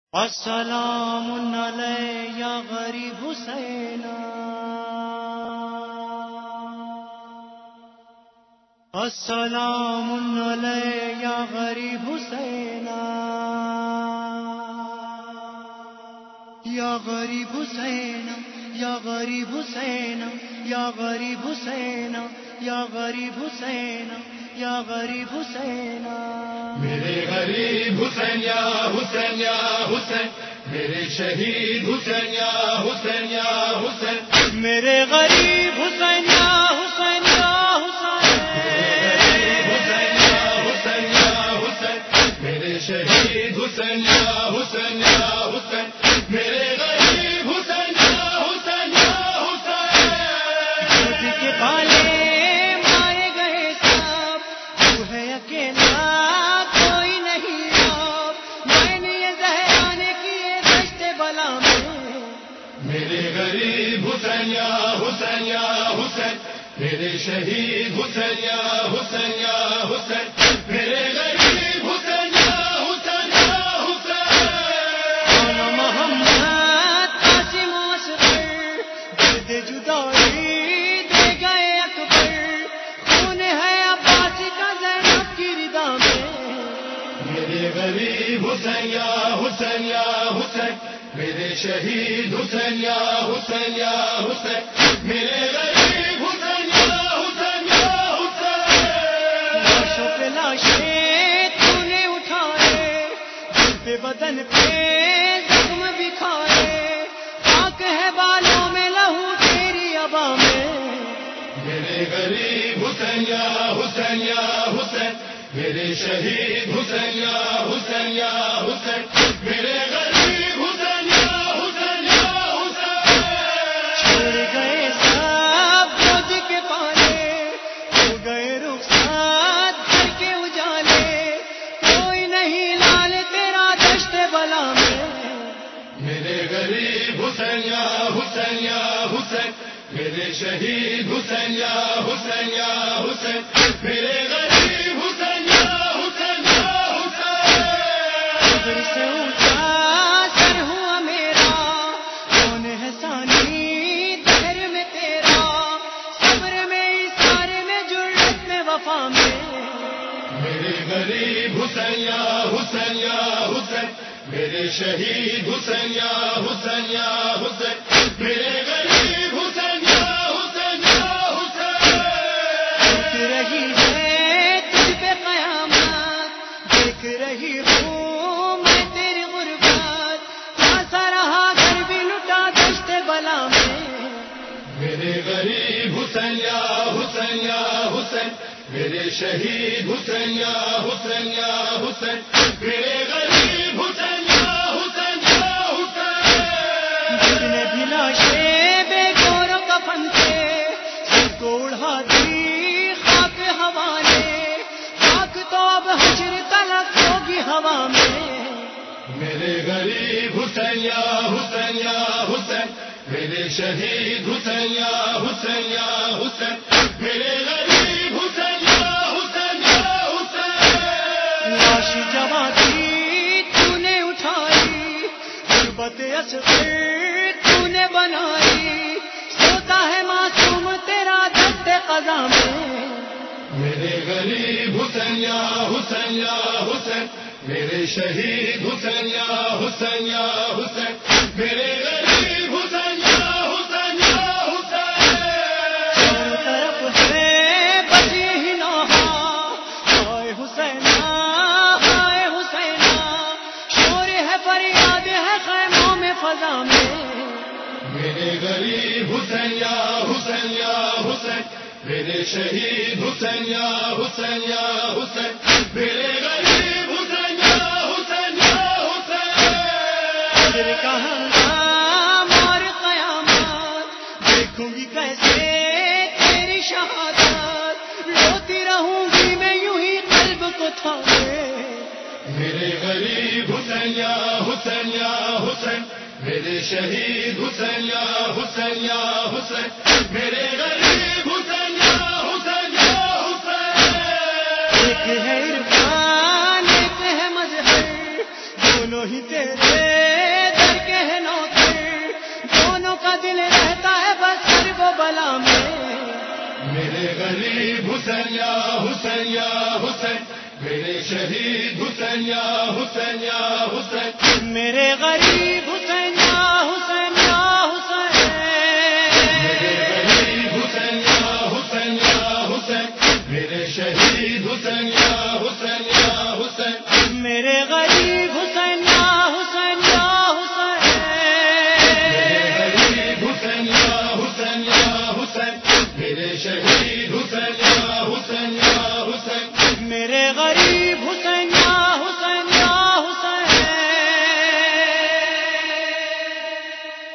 السلام علیہ یا غریب حسین، السلام علیہ یا غریب حسین، یا غریب حسین، یا غریب حسین، یا غریب حسین، یا غریب حسین، یا غریب حسین، میرے غریب حسین یا حسین یا حسین، میرے شہید حسین یا حسین یا حسین، میرے غریب حسین یا حسین یا حسین، حسین یا حسین یا حسین، میرے شہید حسین یا حسین یا حسین، میرے غریب حسین یا حسین یا حسین، دودھ کے پالے مارے گئے سب، تو ہے اکیلا کوئی نہیں اب، میں نے یہ زہرانے کیے دشت بلا میں، میرے غریب حسین یا حسین یا حسین، میرے شہید حسین یا حسین یا حسین، میرے غریب حسین یا حسین یا حسین، محمد قاسم اصغر درد جدائی دے گئے اکبر، خون ہے عباس کا زینب کی ردا میں، میرے غریب حسین یا حسین یا حسین، میرے شہید حسین یا حسین یا حسین، میرے غریب حسین یا حسین یا حسین، لاشوں پہ لاشیں تو نے اٹھائے، دل پہ بدن پہ زخم بکھائے، خاک ہے بالوں میں لہو تیری ابا میں، میرے غریب حسین یا حسین یا حسین، میرے شہید حسین یا حسین یا حسین، میرے غریب حسین یا حسین یا حسین، چھوڑ گئے سب روز کے پالے، ہو گئے رخصت گھر کے اجالے، کوئی نہیں لال تیرا دشت بلا میں، میرے غریب حسین یا حسین یا حسین، میرے شہید حسین یا حسین یا حسین، میرے غریب حسین یا حسین یا حسین، قبر سے اونچا سر ہوا میرا، کون ہے ثانی دہر میں تیرا، صبر میں اثار میں جرت میں وفا میں، میرے غریب حسین یا حسین یا حسین، میرے شہید حسین یا حسین یا حسین، میرے غریب حسین یا حسین یا دیکھ حسین، رہی ہے تجھ پہ قیامت، دیکھ رہی ہوں میں تیری غربت، کیسا رہا گھر بھی لٹا دشت بلا میں، میرے غریب حسین یا حسین یا حسین، میرے شہید حسین یا حسین یا حسین، میرے غریب حسین یا حسین یا حسین، جتنے بھی لاشیں بے گور و کفن تھے، سب کو اڑا دی خاک ہوا نے، خاک تو اب حشر تلک ہوگی ہوا میں، میرے غریب حسین یا حسین یا حسین، میرے شہید حسین یا حسین یا حسین، میرے غریب حسین یا حسین یا حسین، لاش جوان کی تو نے اٹھائی، غربت اصغر تو نے بنائی، سوتا ہے معصوم تیرا دست قضا میں، میرے غریب حسین یا حسین یا حسین، میرے شہید حسین یا حسین یا حسین، میرے غریب حسین یا حسین یا حسین، چاروں طرف ہے بس یہی نوحہ، ہائے حسینہ ہائے حسینہ، شور ہے فریاد ہے خیموں میں فضا میں، میرے غریب حسین یا حسین یا حسین، میرے شہید حسین یا حسین یا حسین، میرے غریب حسین یا حسین یا حسین، دل کا ہنگام اور قیامت، دیکھوں گی کیسے تیری شہادت، روتی رہوں گی میں یوں ہی قلب کو تھامے، میرے غریب حسین یا حسین یا حسین، میرے شہید حسین یا حسین یا حسین، میرے غریب حسین یا حسین یا حسین، ایک ہے عرفان ایک ہے مظہر، دونوں ہی تیرے در کے ہے نوکر، دونوں کا دل رہتا ہے بس کرب و بلا میں. میرے غریب حسین یا حسین یا حسین، میرے شہید حسین یا حسین یا حسین، میرے غریب حسین یا حسین یا حسین، میرے غریب حسین یا حسین یا حسین، میرے شہید حسین یا حسین یا حسین، میرے غریب حسین یا حسین یا حسین، میرے غریب حسین یا حسین یا حسین، میرے شہید